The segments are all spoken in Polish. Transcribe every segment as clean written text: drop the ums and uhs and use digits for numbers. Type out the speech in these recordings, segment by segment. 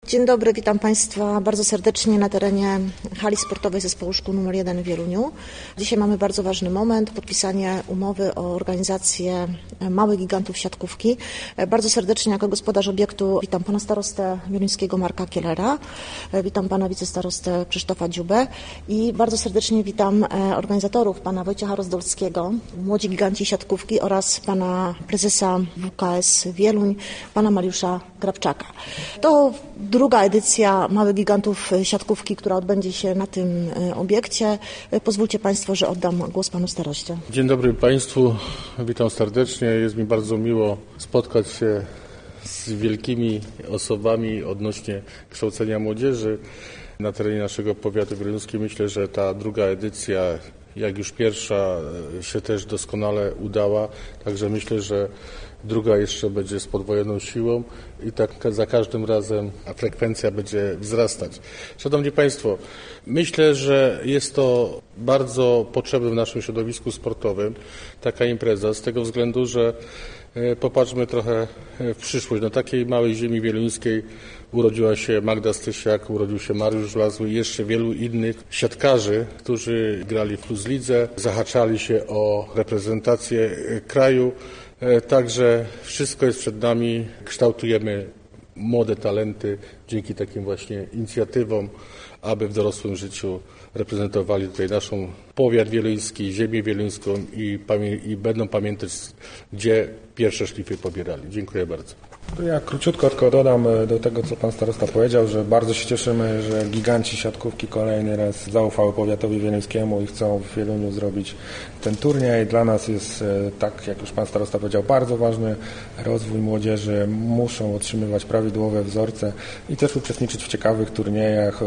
Dzień dobry, witam Państwa bardzo serdecznie na terenie hali sportowej Zespołu Szkół nr 1 w Wieluniu. Dzisiaj mamy bardzo ważny moment, podpisanie umowy o organizację Małych Gigantów Siatkówki. Bardzo serdecznie jako gospodarz obiektu witam pana starostę wieluńskiego Marka Kielera, witam pana wicestarostę Krzysztofa Dziubę i bardzo serdecznie witam organizatorów, pana Wojciecha Rozdolskiego, Młodzi Giganci Siatkówki oraz pana prezesa WKS Wieluń, pana Mariusza Grabczaka. To druga edycja Małych Gigantów Siatkówki, która odbędzie się na tym obiekcie. Pozwólcie Państwo, że oddam głos panu staroście. Dzień dobry Państwu, witam serdecznie. Jest mi bardzo miło spotkać się z wielkimi osobami odnośnie kształcenia młodzieży na terenie naszego powiatu wieluńskiego. Myślę, że ta druga edycja, jak już pierwsza, się też doskonale udała. Także myślę, że druga jeszcze będzie z podwojoną siłą i tak za każdym razem frekwencja będzie wzrastać. Szanowni Państwo, myślę, że jest to bardzo potrzebne w naszym środowisku sportowym, taka impreza, z tego względu, że popatrzmy trochę w przyszłość. Na takiej małej ziemi wieluńskiej urodziła się Magda Stysiak, urodził się Mariusz Wlazły i jeszcze wielu innych siatkarzy, którzy grali w Plus Lidze, zahaczali się o reprezentację kraju. Także wszystko jest przed nami, kształtujemy młode talenty dzięki takim właśnie inicjatywom, aby w dorosłym życiu reprezentowali tutaj naszą powiat wieluński, ziemię wieluńską i będą pamiętać, gdzie pierwsze szlify pobierali. Dziękuję bardzo. To ja króciutko tylko dodam do tego, co pan starosta powiedział, że bardzo się cieszymy, że giganci siatkówki kolejny raz zaufały powiatowi wieluńskiemu i chcą w Wieluniu zrobić ten turniej. Dla nas jest, tak jak już pan starosta powiedział, bardzo ważny rozwój młodzieży. Muszą otrzymywać prawidłowe wzorce i też uczestniczyć w ciekawych turniejach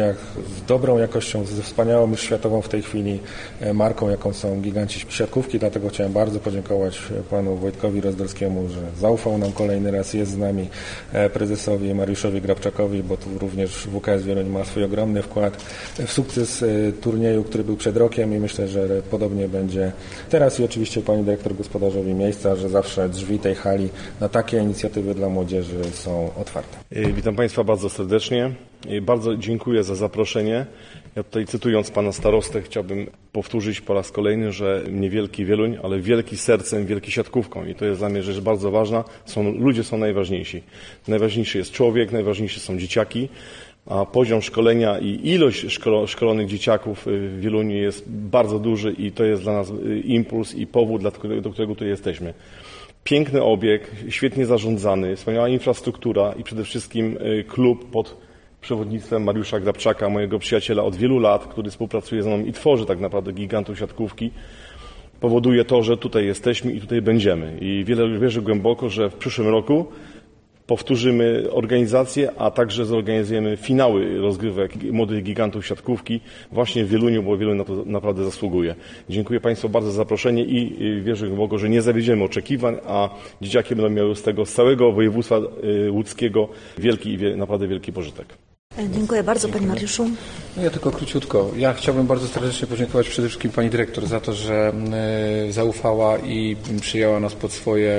z dobrą jakością, ze wspaniałą już światową w tej chwili marką, jaką są giganci siatkówki. Dlatego chciałem bardzo podziękować panu Wojtkowi Rozdolskiemu, że zaufał nam kolejny raz. Jest z nami prezesowi Mariuszowi Grabczakowi, bo tu również WKS Wieluń ma swój ogromny wkład w sukces turnieju, który był przed rokiem i myślę, że podobnie będzie teraz i oczywiście pani dyrektor gospodarzowi miejsca, że zawsze drzwi tej hali na takie inicjatywy dla młodzieży są otwarte. Witam Państwa bardzo serdecznie. Bardzo dziękuję za zaproszenie. Ja tutaj cytując pana starostę chciałbym powtórzyć po raz kolejny, że nie wielki Wieluń, ale wielki sercem, wielki siatkówką. I to jest dla mnie rzecz bardzo ważna. Ludzie są najważniejsi. Najważniejszy jest człowiek, najważniejsze są dzieciaki, a poziom szkolenia i ilość szkolonych dzieciaków w Wieluniu jest bardzo duży i to jest dla nas impuls i powód, do którego tutaj jesteśmy. Piękny obiekt, świetnie zarządzany, wspaniała infrastruktura i przede wszystkim klub pod przewodnictwem Mariusza Grabczaka, mojego przyjaciela od wielu lat, który współpracuje z mną i tworzy tak naprawdę gigantów siatkówki, powoduje to, że tutaj jesteśmy i tutaj będziemy. I wierzę głęboko, że w przyszłym roku powtórzymy organizację, a także zorganizujemy finały rozgrywek młodych gigantów siatkówki właśnie w Wieluniu, bo Wieluń na to naprawdę zasługuje. Dziękuję Państwu bardzo za zaproszenie i wierzę głęboko, że nie zawiedziemy oczekiwań, a dzieciaki będą miały z całego województwa łódzkiego naprawdę wielki pożytek. Dziękuję bardzo, panie Mariuszu. Ja tylko króciutko. Ja chciałbym bardzo serdecznie podziękować przede wszystkim pani dyrektor za to, że zaufała i przyjęła nas pod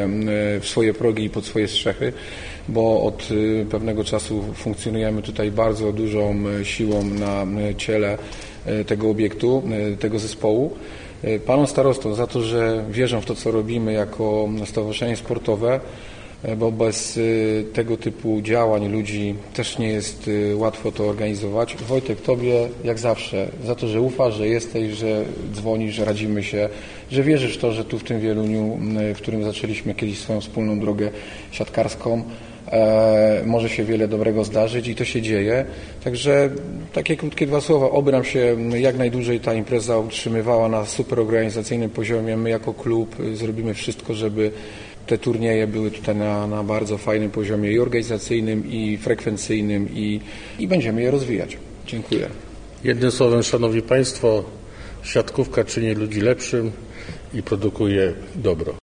swoje progi i pod swoje strzechy, bo od pewnego czasu funkcjonujemy tutaj bardzo dużą siłą na ciele tego obiektu, tego zespołu. Panom starostom za to, że wierzą w to, co robimy jako stowarzyszenie sportowe, bo bez tego typu działań ludzi też nie jest łatwo to organizować. Wojtek, tobie jak zawsze za to, że ufasz, że jesteś, że dzwonisz, że radzimy się, że wierzysz w to, że tu w tym Wieluniu, w którym zaczęliśmy kiedyś swoją wspólną drogę siatkarską, może się wiele dobrego zdarzyć i to się dzieje. Także takie krótkie dwa słowa. Oby nam się jak najdłużej ta impreza utrzymywała na super organizacyjnym poziomie. My jako klub zrobimy wszystko, żeby te turnieje były tutaj na bardzo fajnym poziomie i organizacyjnym, i frekwencyjnym i będziemy je rozwijać. Dziękuję. Jednym słowem, szanowni Państwo, siatkówka czyni ludzi lepszym i produkuje dobro.